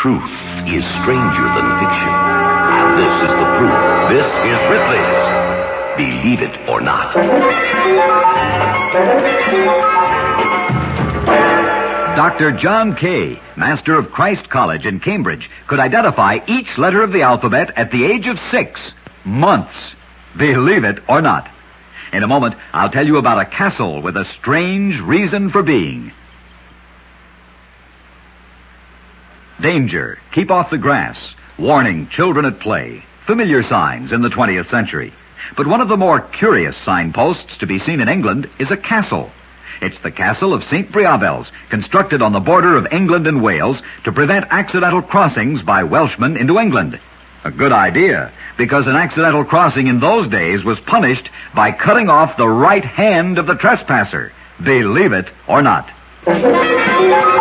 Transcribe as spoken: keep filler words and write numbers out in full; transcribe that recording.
truth is stranger than fiction. And this is the proof. This is Ripley's Believe It or Not. Doctor John Kay, master of Christ College in Cambridge, could identify each letter of the alphabet at the age of six months. Believe it or not. In a moment, I'll tell you about a castle with a strange reason for being. Danger. Keep off the grass. Warning children at play. Familiar signs in the twentieth century. But one of the more curious signposts to be seen in England is a castle. It's the castle of Saint Briavels, constructed on the border of England and Wales to prevent accidental crossings by Welshmen into England. A good idea, because an accidental crossing in those days was punished by cutting off the right hand of the trespasser. Believe it or not.